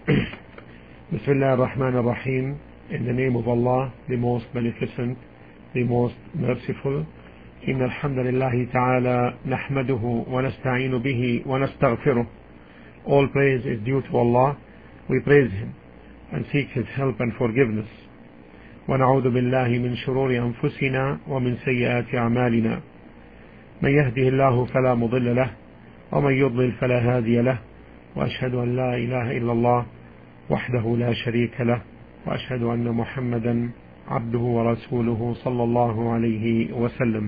Bismillah ar-Rahman ar-Rahim. In the name of Allah, the most beneficent, the most merciful. إن الحمد لله تعالى نحمده ونستعين به ونستغفره. All praise is due to Allah. We praise Him and seek His help and forgiveness. ونعوذ بالله من شرور أنفسنا ومن سيئات أعمالنا. من يهده الله فلا مضل له ومن يضلل فلا هادي له. وأشهد أن لا إله إلا الله وحده لا شريك له وأشهد أن محمدا عبده ورسوله صلى الله عليه وسلم.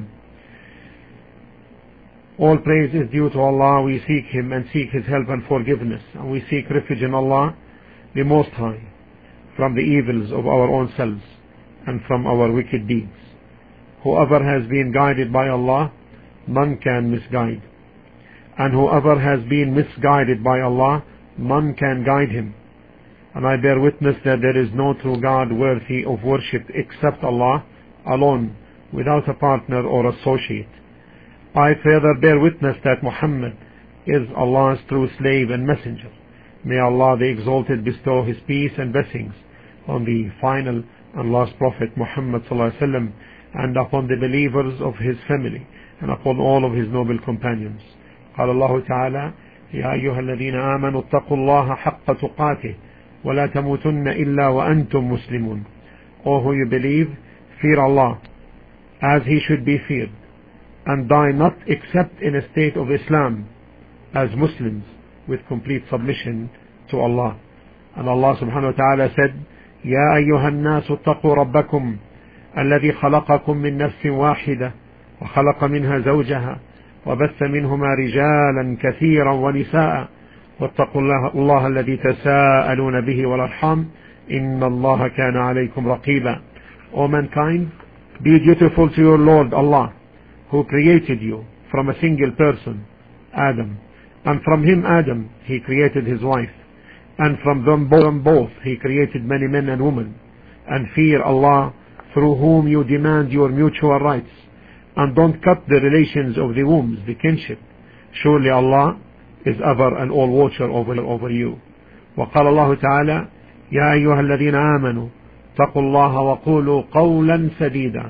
All praise is due to Allah. We seek Him and seek His help and forgiveness, and we seek refuge in Allah, the Most High, from the evils of our own selves and from our wicked deeds. Whoever has been guided by Allah, none can misguide. And whoever has been misguided by Allah, none can guide him. And I bear witness that there is no true God worthy of worship except Allah alone, without a partner or associate. I further bear witness that Muhammad is Allah's true slave and messenger. May Allah the Exalted bestow His peace and blessings on the final and last Prophet Muhammad ﷺ, and upon the believers of his family, and upon all of his noble companions. قال الله تعالى: يا أيها الذين آمنوا اتقوا الله حق تقاته ولا تموتن إلا وأنتم مسلمون. O who you believe, fear Allah as He should be feared, and die not except in a state of Islam, as Muslims with complete submission to Allah. And Allah subhanahu wa ta'ala said: يا أيها الناس اتقوا ربكم الذي خلقكم من نفس واحدة وخلق منها زوجها وبث منهما رجالا كثيرا ونساء واتقوا الله الذي تساءلون به والأرحام إن الله كان عليكم رقيبا. O mankind, be dutiful to your Lord Allah, who created you from a single person, Adam, and from him, Adam, He created his wife, and from them both He created many men and women. And fear Allah, through whom you demand your mutual rights, and don't cut the relations of the wombs, the kinship. Surely Allah is ever and all watcher over you. وقال الله تعالى: يا أيها الذين آمنوا اتقوا الله وقولوا قولا سديدا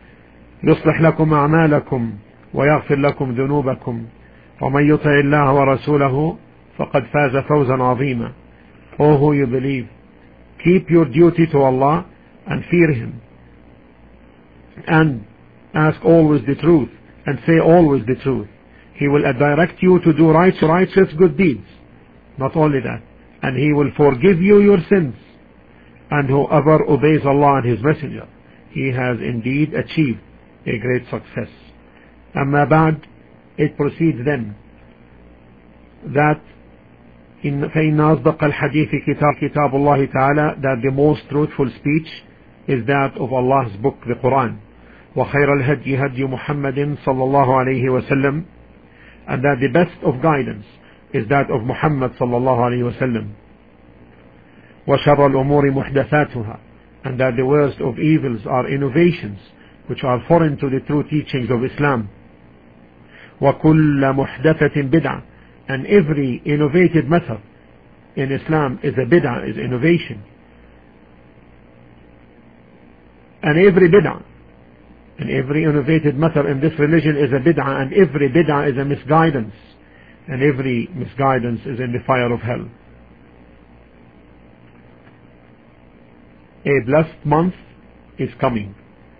يصلح لكم أعمالكم ويغفر لكم ذنوبكم ومن يطع الله ورسوله فقد فاز فوزا عظيما. O who you believe, keep your duty to Allah and fear Him, and ask always the truth, and say always the truth. He will direct you to do righteous good deeds. Not only that, and He will forgive you your sins. And whoever obeys Allah and His Messenger, he has indeed achieved a great success. Amma ba'd, it proceeds then that فإن أصدق الحديث كتاب الله تعالى, that the most truthful speech is that of Allah's book, the Quran. وخير الهدي هدي محمد صلى الله عليه وسلم, and that the best of guidance is that of Muhammad صلى الله عليه وسلم. وشر الأمور محدثاتها, and that the worst of evils are innovations which are foreign to the true teachings of Islam. وكل محدثة بدعة, and every innovated method in Islam is a bid'ah, is innovation. And every bid'ah and every innovated method in this religion is a bid'ah, and every bid'ah is a misguidance, and every misguidance is in the fire of hell. A blessed month is coming.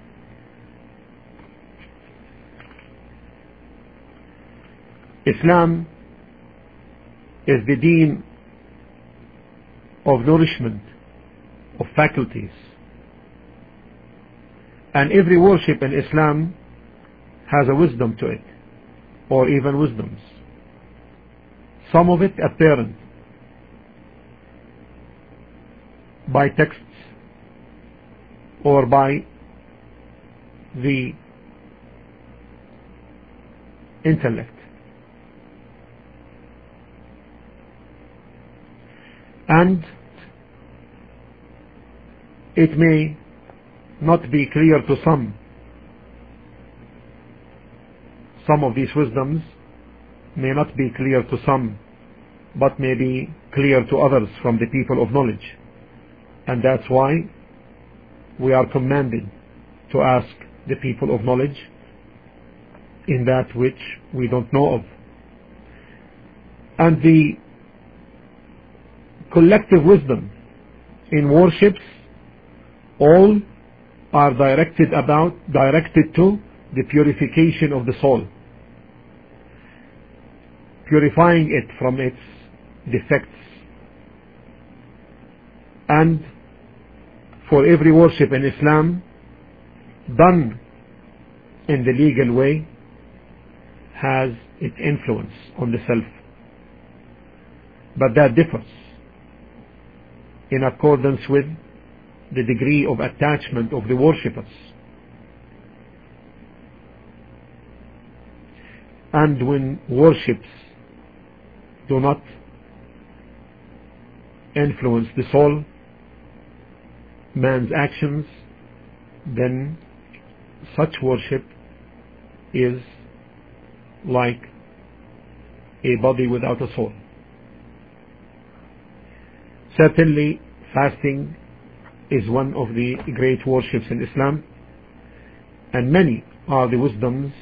Islam is the deen of nourishment, of faculties. And every worship in Islam has a wisdom to it, or even wisdoms. Some of it apparent by texts or by the intellect. And it may not be clear to some. Some of these wisdoms may not be clear to some, but may be clear to others from the people of knowledge. And that's why we are commanded to ask the people of knowledge in that which we don't know of. And the collective wisdom in worships all are directed to the purification of the soul, purifying it from its defects. And for every worship in Islam done in the legal way has its influence on the self, but that differs in accordance with the degree of attachment of the worshippers. And when worships do not influence the soul, man's actions, then such worship is like a body without a soul. Certainly, fasting is one of the great worships in Islam, and many are the wisdoms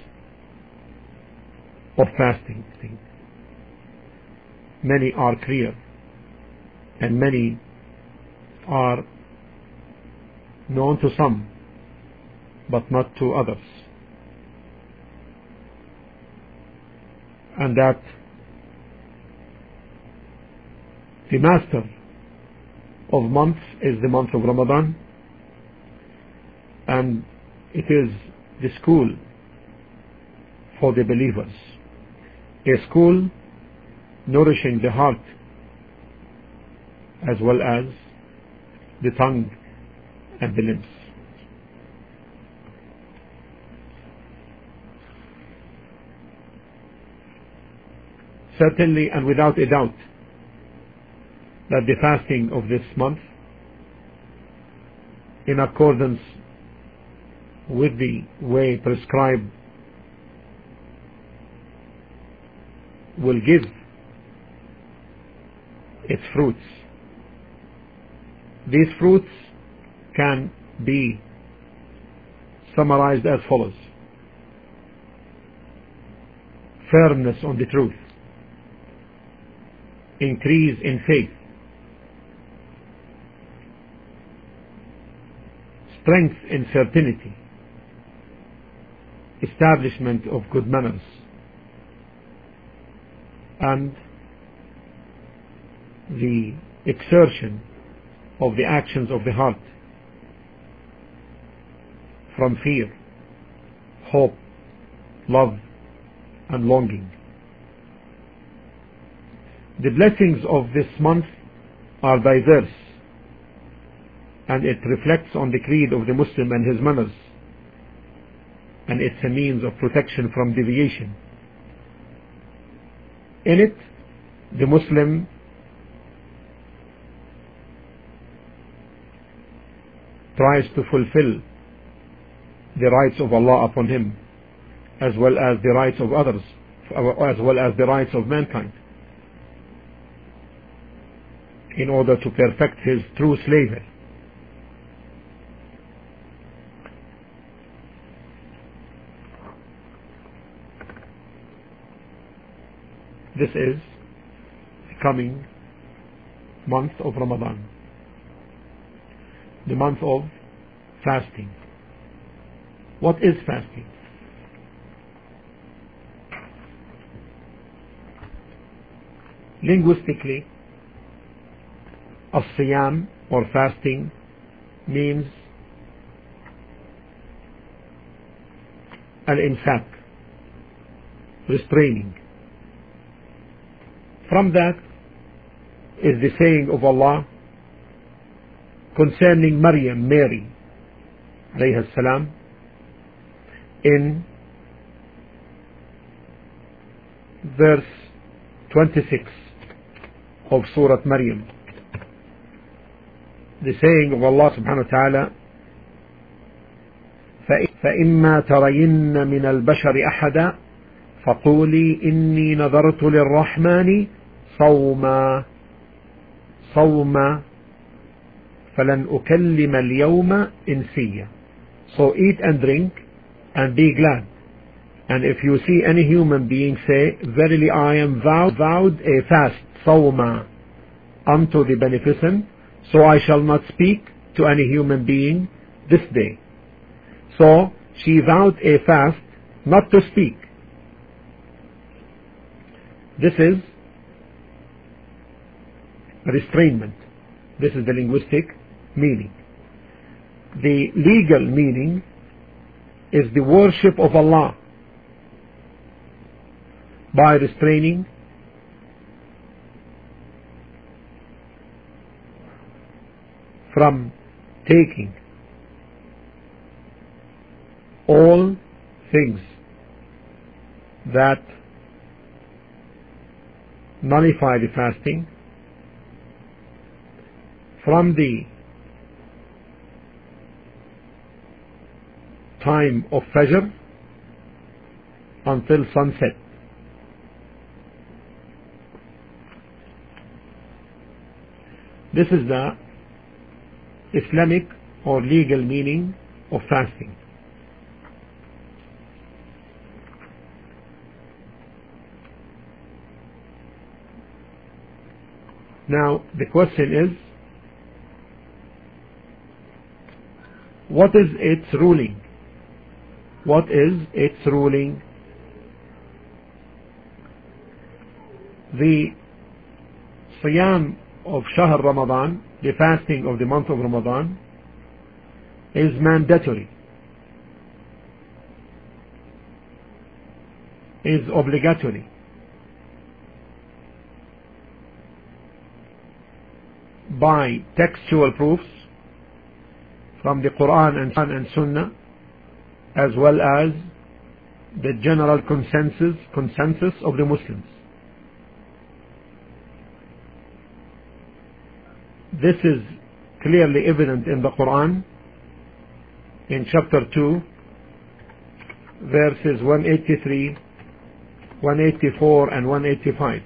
of fasting. Many are clear, and many are known to some, but not to others. And that the master of months is the month of Ramadan, and it is the school for the believers, a school nourishing the heart as well as the tongue and the limbs. Certainly and without a doubt that the fasting of this month, in accordance with the way prescribed, will give its fruits. These fruits can be summarized as follows: firmness on the truth, increase in faith, strength in certainty, establishment of good manners, and the exertion of the actions of the heart from fear, hope, love, and longing. The blessings of this month are diverse, and it reflects on the creed of the Muslim and his manners, and it's a means of protection from deviation. In it, the Muslim tries to fulfill the rights of Allah upon him, as well as the rights of others, as well as the rights of mankind, in order to perfect his true slavery. This is the coming month of Ramadan, the month of fasting. What is fasting? Linguistically, as-siyam or fasting means al-imsak, restraining. From that is the saying of Allah concerning Maryam, Mary, alayhi salam, in verse 26 of Surah Maryam. The saying of Allah subhanahu wa ta'ala, فَإِمَّا تَرَيِنَّ مِنَ الْبَشَرِ أَحَدًا فَقُولِي إِنِّي نَذَرْتُ لِلرَّحْمَنِ صوما صوما فلن أكلم اليوم إنسيا. So eat and drink and be glad. And if you see any human being, say, verily I am vowed a fast, صوما, unto the Beneficent, so I shall not speak to any human being this day. So she vowed a fast not to speak. This is restrainment. This is the linguistic meaning. The legal meaning is the worship of Allah by restraining from taking all things that nullify the fasting, from the time of Fajr until sunset. This is the Islamic or legal meaning of fasting. Now the question is, what is its ruling? What is its ruling? The Siyam of Shahr Ramadan, the fasting of the month of Ramadan, is mandatory, is obligatory. By textual proofs from the Quran and Sunnah, as well as the general consensus of the Muslims. This is clearly evident in the Quran in chapter 2, verses 183, 184 and 185.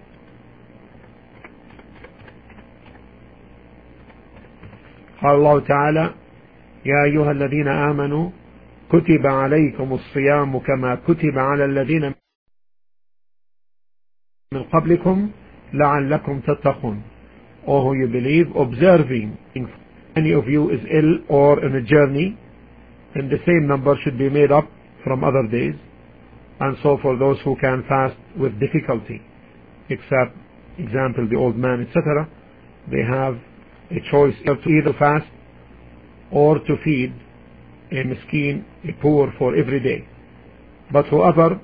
قال الله تعالى: يا أيها الذين آمنوا كتب عليكم الصيام كما كتب على الذين من قبلكم لعلكم تتقون. O who you believe, observing, if any of you is ill or on a journey, then the same number should be made up from other days. And so for those who can fast with difficulty, except, example, the old man, etc., they have a choice to either fast or to feed a miskin, a poor, for every day. But whoever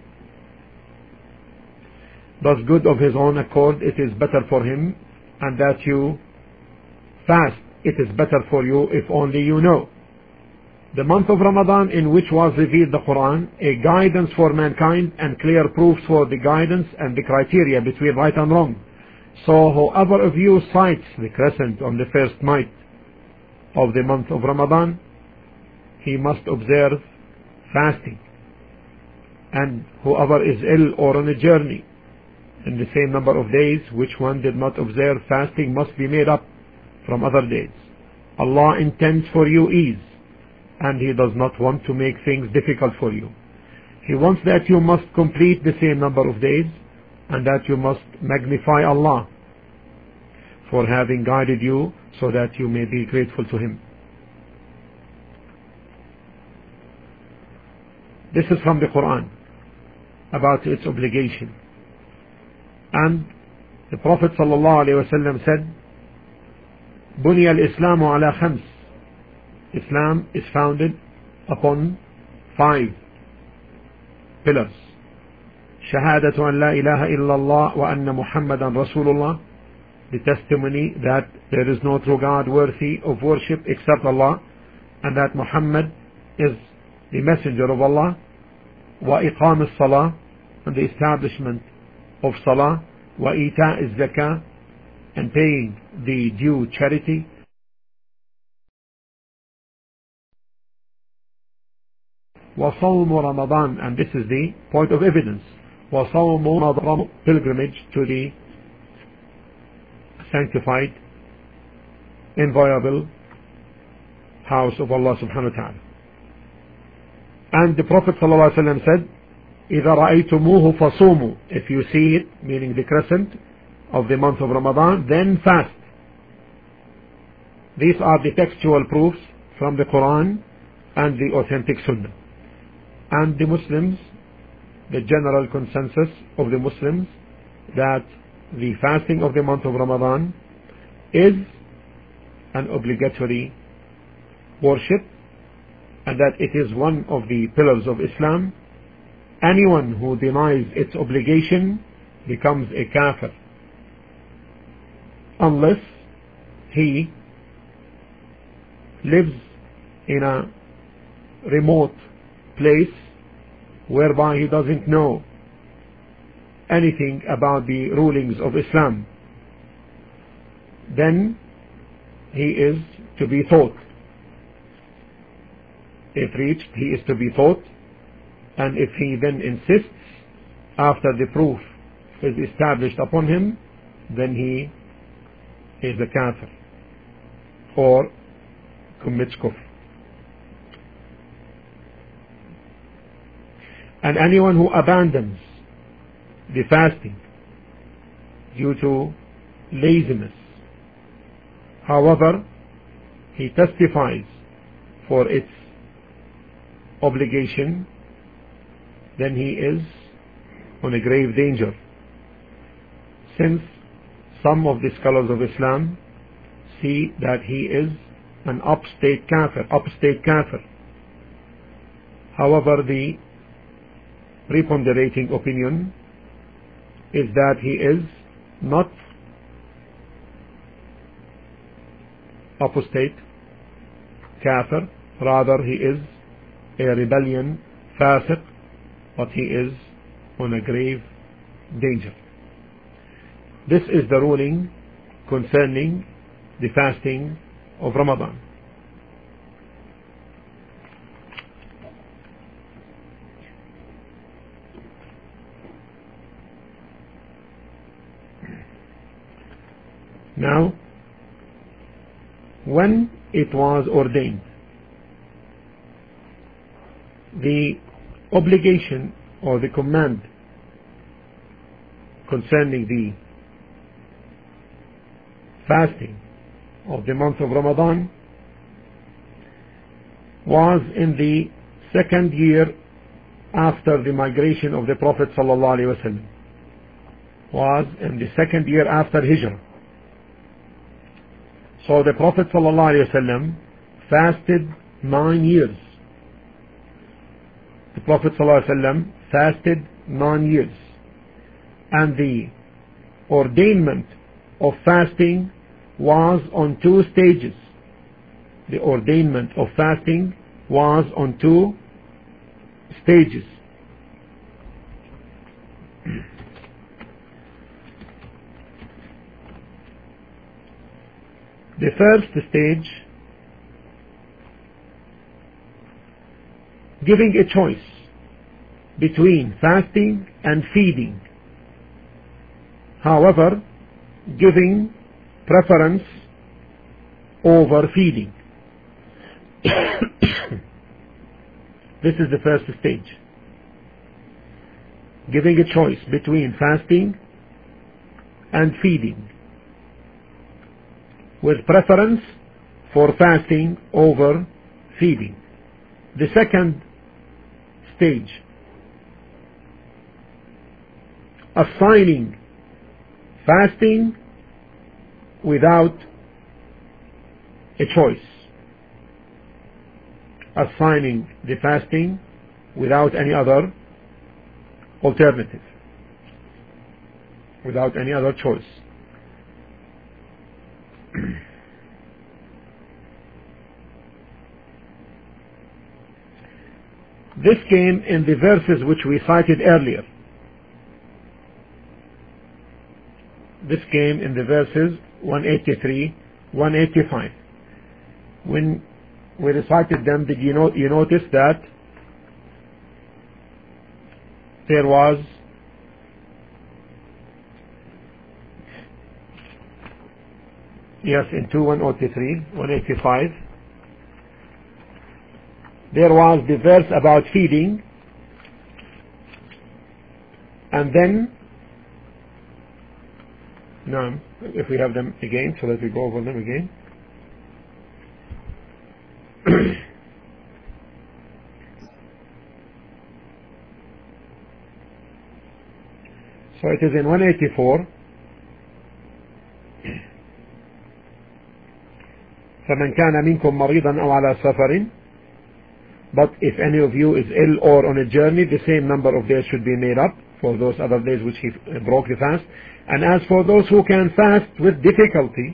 does good of his own accord, it is better for him, and that you fast, it is better for you if only you know. The month of Ramadan, in which was revealed the Quran, a guidance for mankind and clear proofs for the guidance and the criteria between right and wrong. So whoever of you sights the crescent on the first night of the month of Ramadan, he must observe fasting. And whoever is ill or on a journey in the same number of days, which one did not observe fasting, must be made up from other days. Allah intends for you ease, and He does not want to make things difficult for you. He wants that you must complete the same number of days, and that you must magnify Allah for having guided you, so that you may be grateful to Him. This is from the Quran about its obligation. And the Prophet ﷺ said, بُنِيَ الْإِسْلَامُ عَلَى خَمْسٍ. Islam is founded upon 5 pillars. شهادة أن لا إله إلا الله وأن محمدا رسول الله, the testimony that there is no true God worthy of worship except Allah, and that Muhammad is the messenger of Allah. وإقام الصلاة, and the establishment of Salah. وإيتاء الزكاة, and paying the due charity. وصوم رمضان, and this is the point of evidence. وصوم رمضان, pilgrimage to the sanctified, inviolable house of Allah subhanahu wa ta'ala. And the Prophet sallallahu alaihi wasallam said, إِذَا رَأَيْتُمُوهُ فَصُومُوا. If you see it, meaning the crescent of the month of Ramadan, then fast. These are the textual proofs from the Quran and the authentic Sunnah. And the Muslims, the general consensus of the Muslims, that the fasting of the month of Ramadan is an obligatory worship, and that it is one of the pillars of Islam. Anyone who denies its obligation becomes a kafir, unless he lives in a remote place whereby he doesn't know anything about the rulings of Islam. Then he is to be taught. If reached, he is to be taught, and if he then insists after the proof is established upon him, then he is a kafir or commits kufr. And anyone who abandons the fasting due to laziness, however, he testifies for its obligation, then he is on a grave danger, since some of the scholars of Islam see that he is an upstate kafir. However, the preponderating opinion is that he is not apostate kafir, rather he is a rebellion fasiq, but he is on a grave danger. This is the ruling concerning the fasting of Ramadan. Now, when it was ordained, the obligation or the command concerning the fasting of the month of Ramadan was in the second year after the migration of the Prophet sallallahu alaihi wasallam. Was in the second year after Hijrah. So the Prophet sallallahu alaihi wasallam fasted 9 years. The Prophet sallallahu alaihi wasallam fasted 9 years, and the ordainment of fasting was on 2 stages. The ordainment of fasting was on 2 stages. The first stage, giving a choice between fasting and feeding, however, giving preference over feeding. This is the first stage. Giving a choice between fasting and feeding, with preference for fasting over feeding. The second stage, assigning fasting without a choice. Assigning the fasting without any other alternative, without any other choice. This came in the verses which we cited earlier. This came in the verses 183, 185. When we recited them, did you notice that there was Yes, in 2183, 185, there was the verse about feeding, and then, now, if we have them again, so that we go over them again. So it is in 184. فمن كان منكم مريضا أو على سفر, but if any of you is ill or on a journey, the same number of days should be made up for those other days which he broke the fast. And as for those who can fast with difficulty,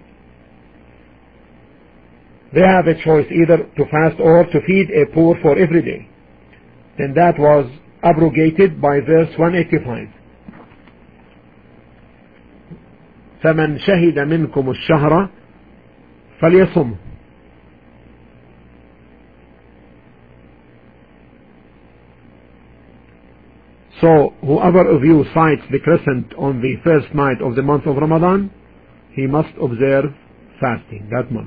they have a choice either to fast or to feed a poor for every day. Then that was abrogated by verse 185. فمن شهد منكم الشهر فليصم. So whoever of you sights the crescent on the first night of the month of Ramadan, he must observe fasting that month.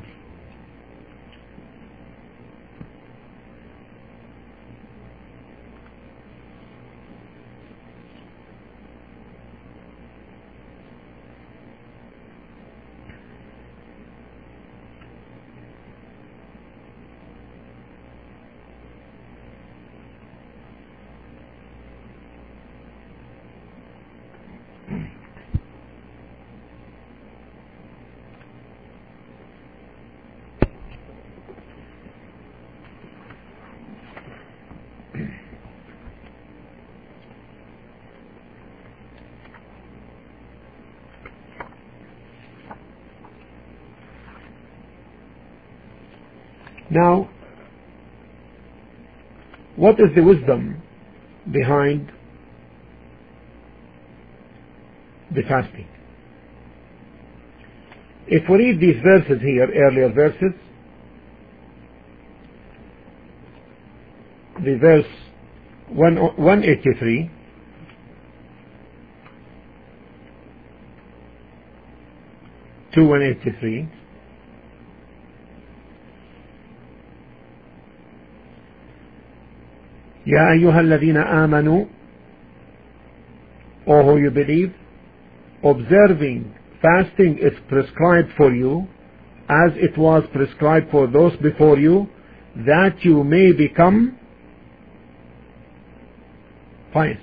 Now, what is the wisdom behind the fasting? If we read these verses here, earlier verses, the verse 183, to 183, يا أيها الذين آمنوا, O who you believe, observing fasting is prescribed for you as it was prescribed for those before you, that you may become pious.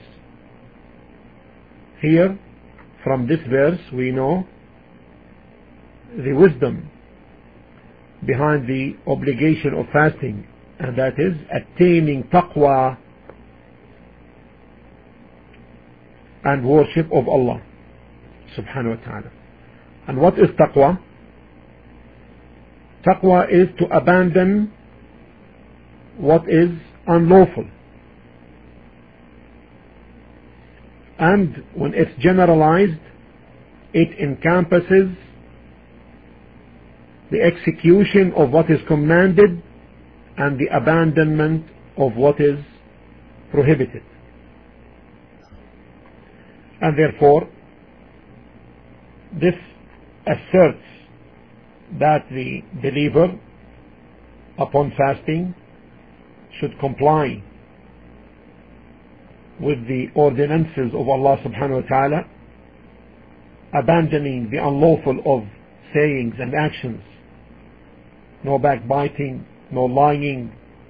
Here, from this verse, we know the wisdom behind the obligation of fasting, and that is attaining taqwa and worship of Allah subhanahu wa ta'ala. And what is taqwa? Taqwa is to abandon what is unlawful. And when it's generalized, it encompasses the execution of what is commanded and the abandonment of what is prohibited. And therefore, this asserts that the believer, upon fasting, should comply with the ordinances of Allah subhanahu wa ta'ala, abandoning the unlawful of sayings and actions, no backbiting, no lying,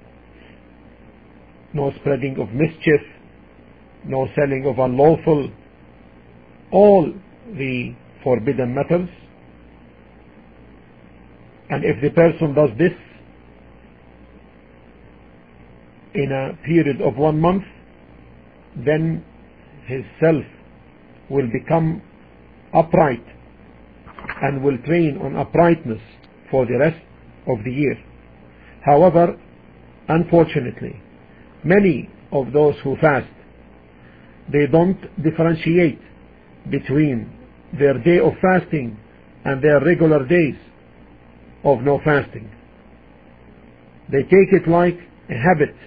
no spreading of mischief, no selling of unlawful, all the forbidden matters. And if the person does this in a period of 1 month, then his self will become upright and will train on uprightness for the rest of the year. However, unfortunately, many of those who fast, they don't differentiate between their day of fasting and their regular days of no fasting. They take it like a habit,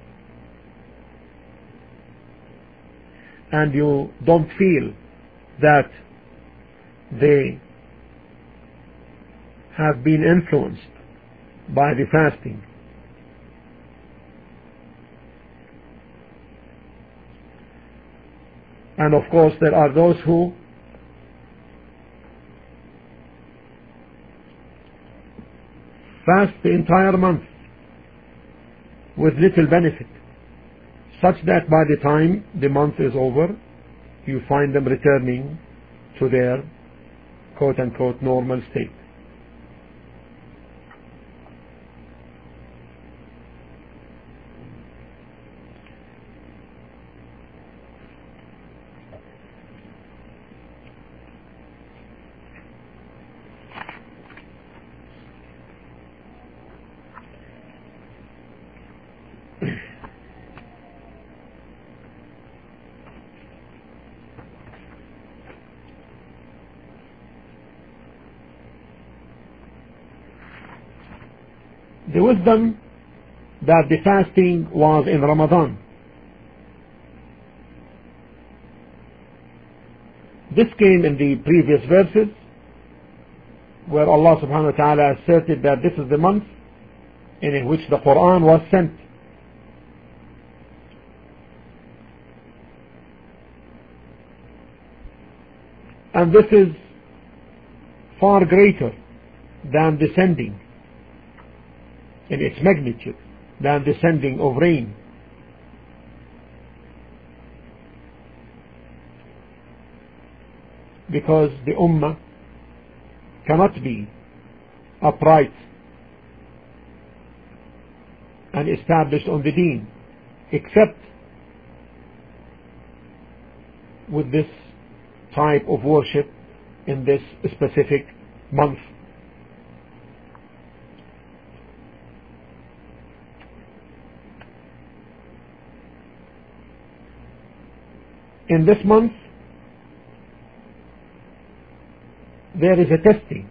and you don't feel that they have been influenced by the fasting. And of course there are those who fast the entire month with little benefit, such that by the time the month is over, you find them returning to their quote-unquote normal state. The wisdom that the fasting was in Ramadan. This came in the previous verses where Allah subhanahu wa ta'ala asserted that this is the month in which the Quran was sent. And this is far greater than descending in its magnitude than the sending of rain. Because the Ummah cannot be upright and established on the deen except with this type of worship in this specific month. In this month, there is a testing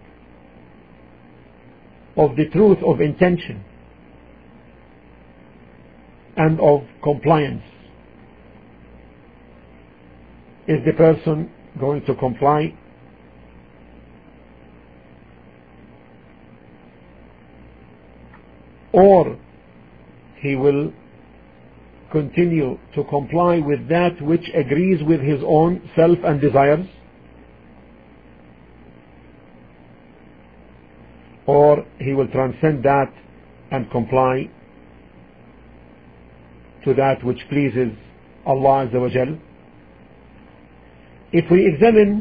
of the truth of intention and of compliance. Is the person going to comply? Or he will continue to comply with that which agrees with his own self and desires, or he will transcend that and comply to that which pleases Allah Azza wa Jal. If we examine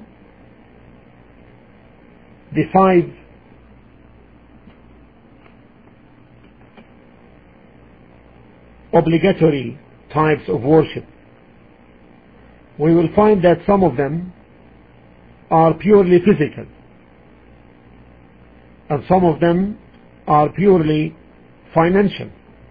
the 5 obligatory types of worship, we will find that some of them are purely physical and some of them are purely financial.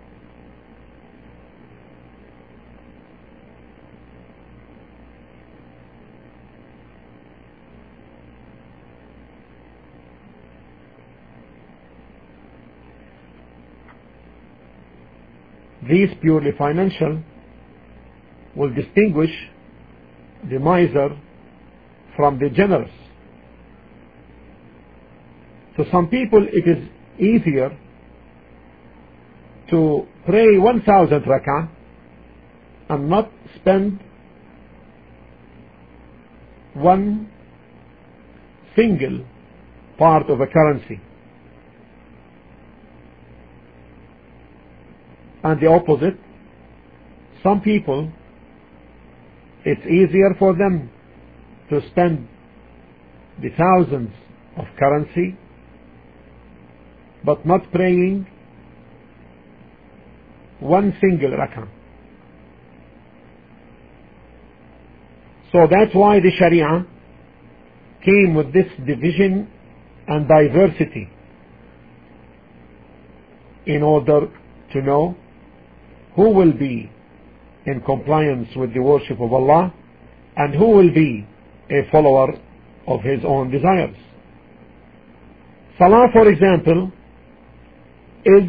These purely financial will distinguish the miser from the generous. To some people it is easier to pray 1,000 rak'ah and not spend one single part of a currency. And the opposite, some people, it's easier for them to spend the thousands of currency but not praying one single rak'ah. So that's why the Sharia came with this division and diversity in order to know who will be in compliance with the worship of Allah and who will be a follower of his own desires. Salah, for example, is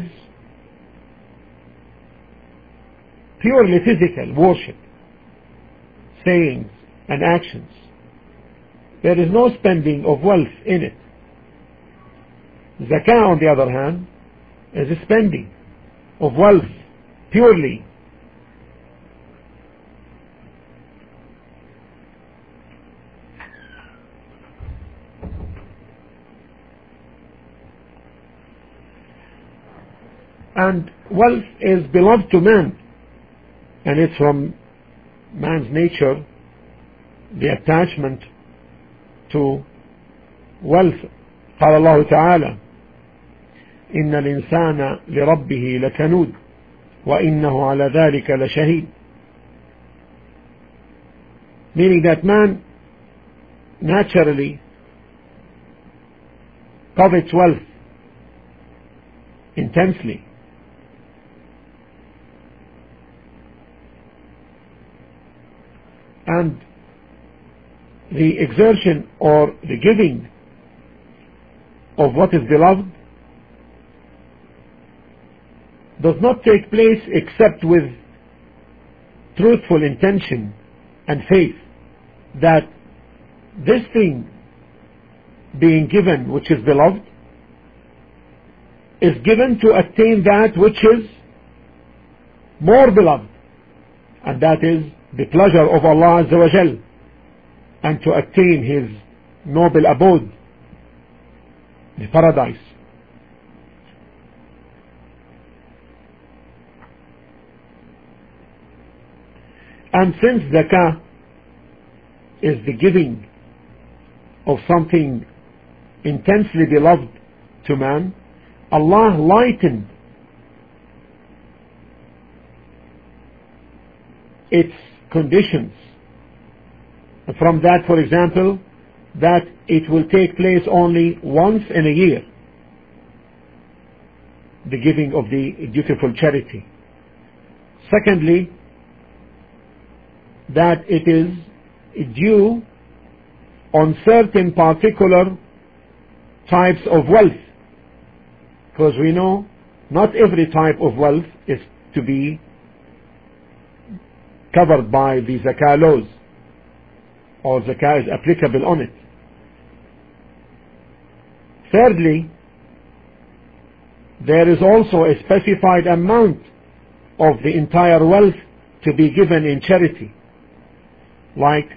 purely physical worship, sayings and actions. There is no spending of wealth in it. Zakah, on the other hand, is a spending of wealth purely. And wealth is beloved to man, and it's from man's nature, the attachment to wealth. قال الله تعالى إن الإنسان لربه لكنود وإنه على ذلك لشهيد, meaning that man naturally covets wealth intensely, and the exertion or the giving of what is beloved does not take place except with truthful intention and faith that this thing being given which is beloved is given to attain that which is more beloved, and that is the pleasure of Allah Azza wa Jal, and to attain His noble abode, the paradise. And since zakah is the giving of something intensely beloved to man, Allah lightened its conditions. From that, for example, that it will take place only once in a year, the giving of the dutiful charity. Secondly, that it is due on certain particular types of wealth, because we know not every type of wealth is to be covered by the zakah laws, or zakah is applicable on it. Thirdly, there is also a specified amount of the entire wealth to be given in charity, like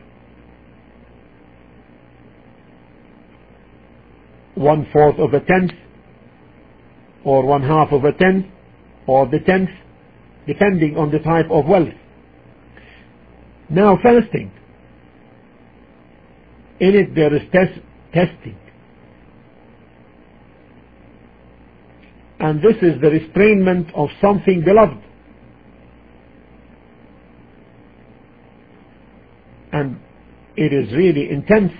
1/4 of a tenth, or 1/2 of a tenth, or the tenth, depending on the type of wealth. Now, fasting, in it there is testing, and this is the restrainment of something beloved, and it is really intense.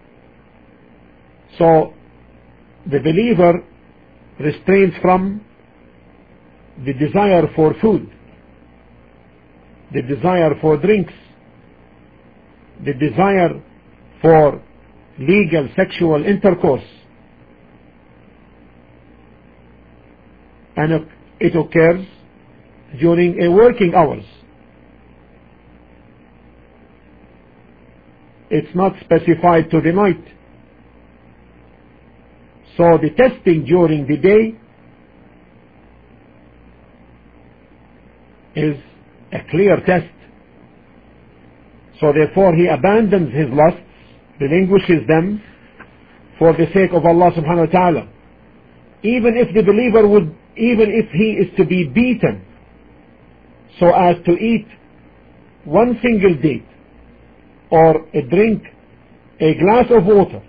So the believer restrains from the desire for food, the desire for drinks, the desire for legal sexual intercourse, and it occurs during a working hours. It's not specified to the night. So the testing during the day is a clear test. So therefore he abandons his lusts, relinquishes them for the sake of Allah subhanahu wa ta'ala. Even if the believer even if he is to be beaten so as to eat one single date, or drink a glass of water,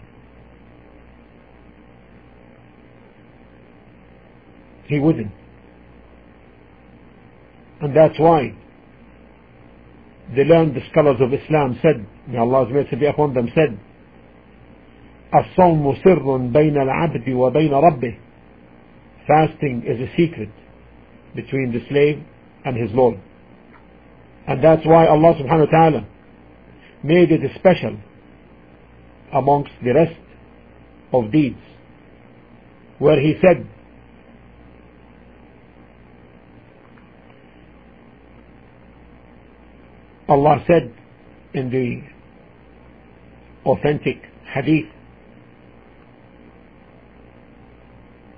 he wouldn't. And that's why the learned scholars of Islam said, may Allah's mercy be upon them, said, الصوم سر بين العبد وبين ربه. Fasting is a secret between the slave and his Lord. And that's why Allah subhanahu wa ta'ala made it special amongst the rest of deeds, where he said, Allah said in the authentic hadith,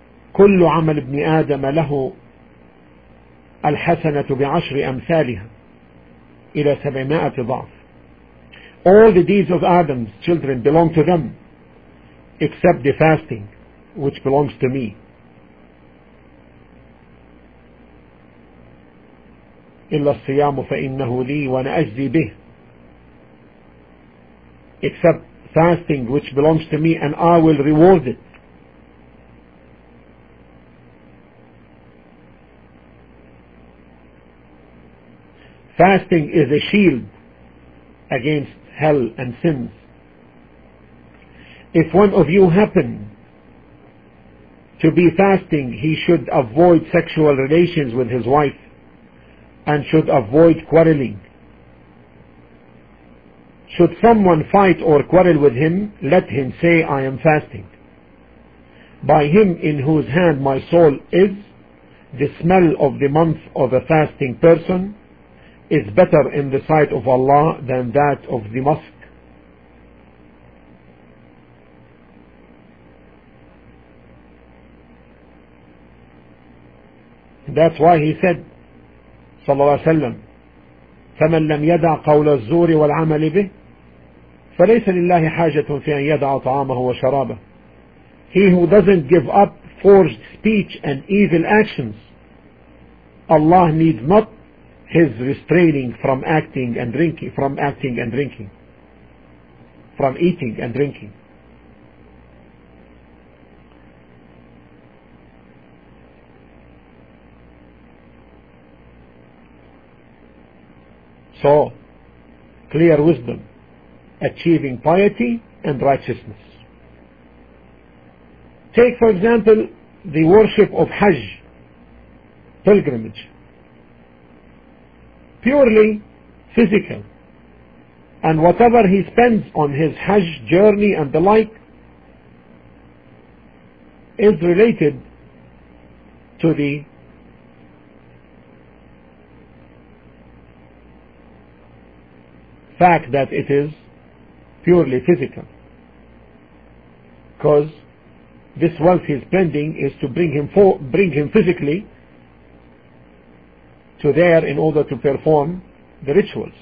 كل عمل ابن آدم له الحسنة بعشر أمثالها إلى 700 ضعف. All the deeds of Adam's children belong to them except the fasting which belongs to me. إلا الصيام فإنه لي وأنا أجزي به. Except fasting which belongs to me and I will reward it. Fasting is a shield against hell and sins. If one of you happen to be fasting, he should avoid sexual relations with his wife and should avoid quarreling. Should someone fight or quarrel with him, let him say, I am fasting. By him in whose hand my soul is, the smell of the month of a fasting person is better in the sight of Allah than that of the musk. That's why he said, sallallahu alaihi wasallam, فمن لم يدع قول الزور والعمل به فليس لله حاجة في أن يدع طعامه وشرابه. He who doesn't give up forced speech and evil actions, Allah needs not his restraining from acting and drinking, from eating and drinking. So, clear wisdom, achieving piety and righteousness. Take for example the worship of Hajj, pilgrimage, purely physical, and whatever he spends on his Hajj journey and the like is related to the fact that it is purely physical, because this wealth he's spending is to bring him physically to there in order to perform the rituals.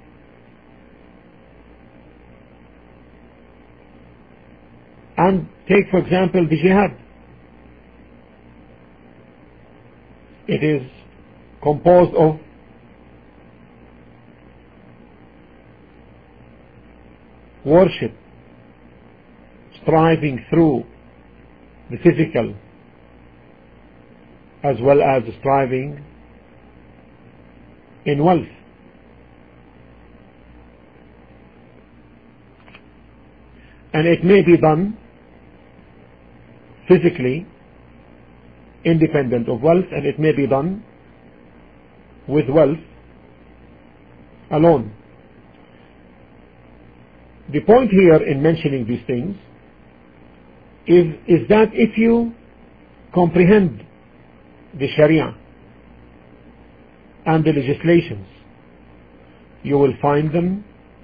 And take for example the jihad. It is composed of worship, striving through the physical as well as striving in wealth. And it may be done physically independent of wealth, and it may be done with wealth alone. The point here in mentioning these things is that if you comprehend the Sharia and the legislations, you will find them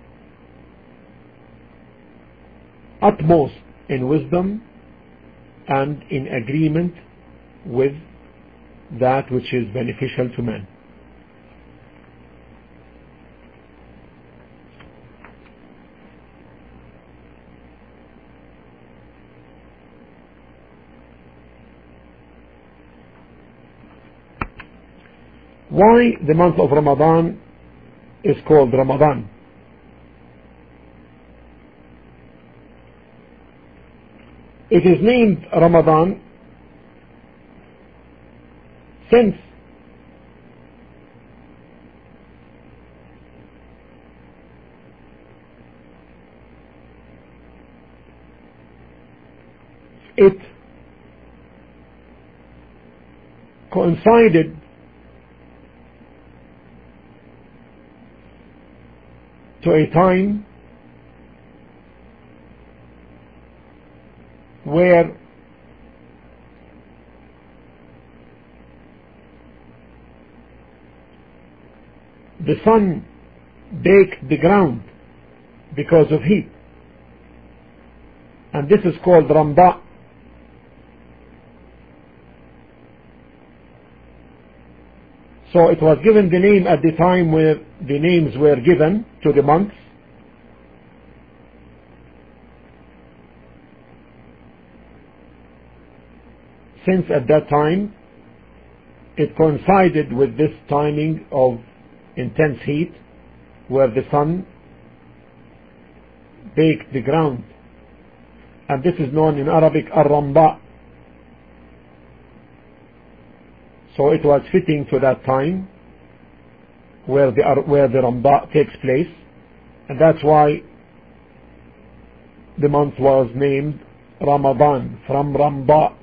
utmost in wisdom and in agreement with that which is beneficial to man. Why the month of Ramadan is called Ramadan? It is named Ramadan since it coincided to a time where the sun baked the ground because of heat, and this is called Ramda. So it was given the name at the time where the names were given to the months. Since at that time it coincided with this timing of intense heat where the sun baked the ground, and this is known in Arabic al-Ramba. So it was fitting to that time where the Ramba takes place, and that's why the month was named Ramadan, from Ramba.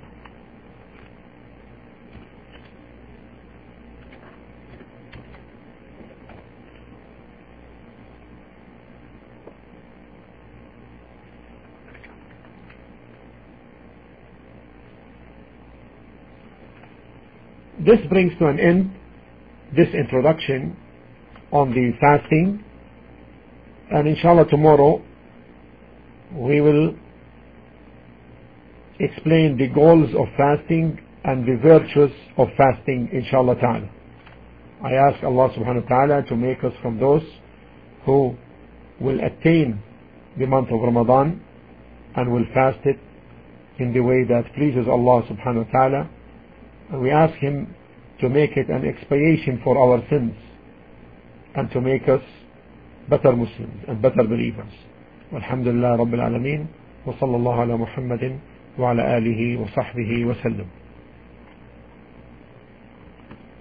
This brings to an end this introduction on the fasting, and inshallah tomorrow we will explain the goals of fasting and the virtues of fasting, inshallah ta'ala. I ask Allah subhanahu wa ta'ala to make us from those who will attain the month of Ramadan and will fast it in the way that pleases Allah subhanahu wa ta'ala. And we ask Him to make it an expiation for our sins and to make us better Muslims and better believers. Walhamdulillah Rabbil Alameen, wa sallallahu ala Muhammadin wa ala alihi wa sahbihi wa sallam.